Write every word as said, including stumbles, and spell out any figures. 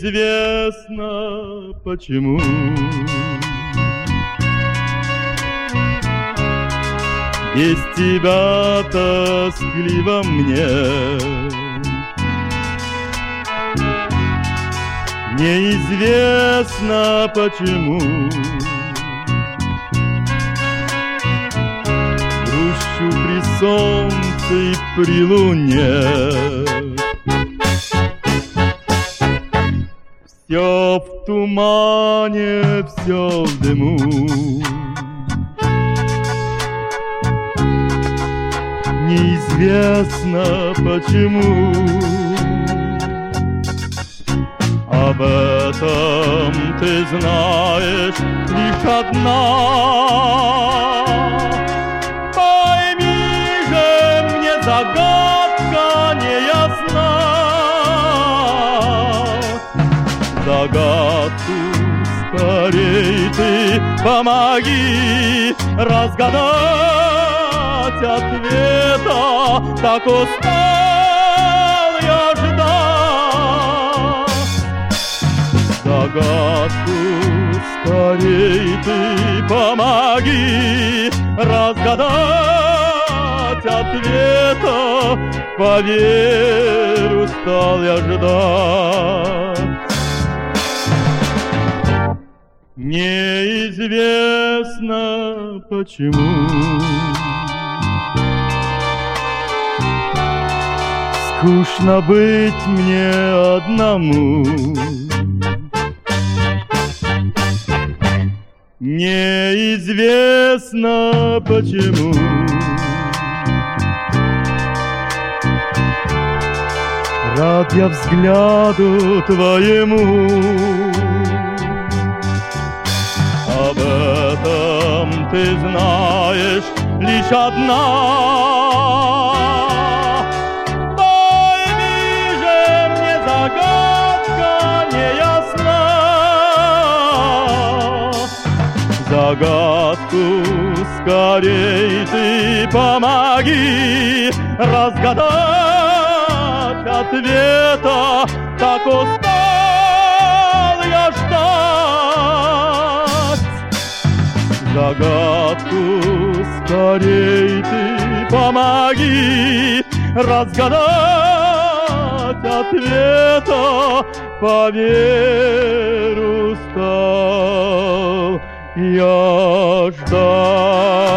Неизвестно почему без тебя тоскливо мне. Неизвестно почему грущу при солнце и при луне. Все в тумане, все в дыму. Неизвестно почему. Об этом ты знаешь лишь одна. Пойми же, мне загадка не ясна. Загадку скорей ты помоги разгадать ответа. Так устал я ждать. Загадку скорей ты помоги разгадать ответа. Поверь, устал я ждать. Неизвестно почему скучно быть мне одному. Неизвестно почему рад я взгляду твоему. Об этом ты знаешь лишь одна. Пойми же, мне загадка не ясна. Загадку скорей ты помоги разгадать ответа. Так устал я ждать. Загадку скорей ты помоги разгадать ответа. Поверь, устал я ждать.